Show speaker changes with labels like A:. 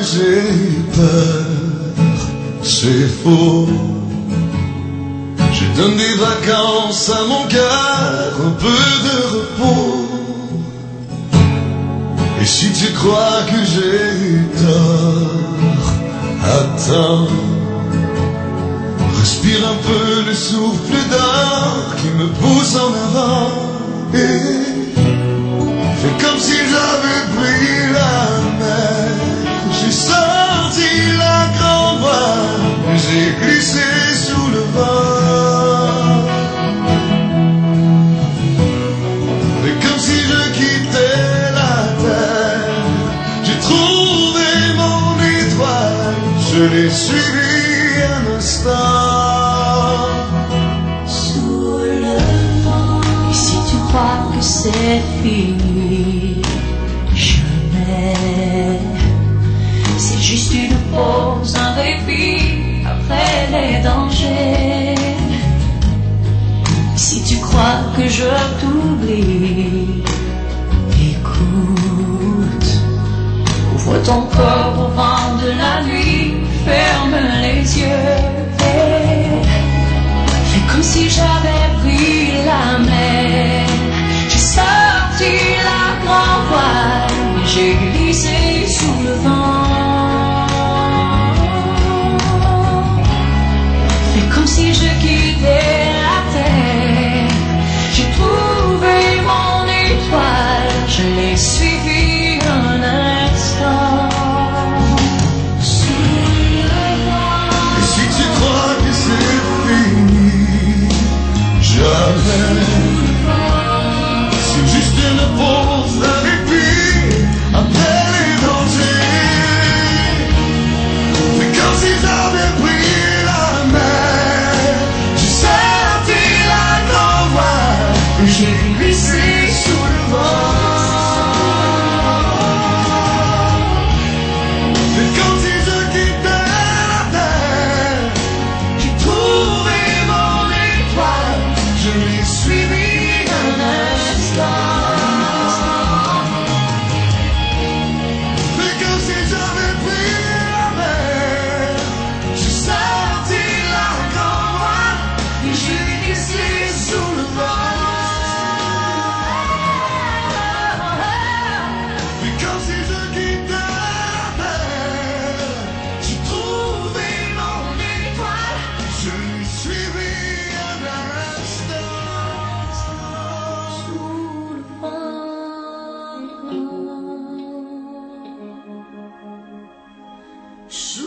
A: j'ai peur, c'est faux. Je donne des vacances à mon cœur, un peu de repos. Et si tu crois que j'ai tort, attends. Respire un peu le souffle d'or qui me pousse en avant. Et fais comme si j'avais pris la mer. J'ai sorti la grande voile, j'ai glissé sous le vent. Mais comme si je quittais la terre, j'ai trouvé mon étoile, je l'ai suivi un instant.
B: Sous le vent, et si tu crois que c'est fini, jamais. C'est juste une pause, un répit après les dangers. Si tu crois que je t'oublie, écoute. Ouvre ton corps au vent de la nuit, ferme les yeux et fais comme si j'avais pris la mer. J'ai sorti la grande voile, j'ai glissé sous le vent. Fais comme si je quittais la terre. J'ai trouvé mon étoile, je l'ai suivi un instant.
A: Et si tu crois que c'est fini, jamais. C'est juste une pause, un répit après les dangers. Mais comme si j'avais pris la mer, j'ai sorti la grande voile et j'ai glissé sous le vent. Mais comme si je quittais la terre, j'ai trouvé mon étoile, je l'ai suivi un instant. Mais comme si j'avais pris la mer, j'ai sorti la grande voile et j'ai glissé sous le vent. Mais comme si je quittais la terre, j'ai trouvé mon étoile, je l'ai suivi un instant.
B: Sous le vent.
A: Sous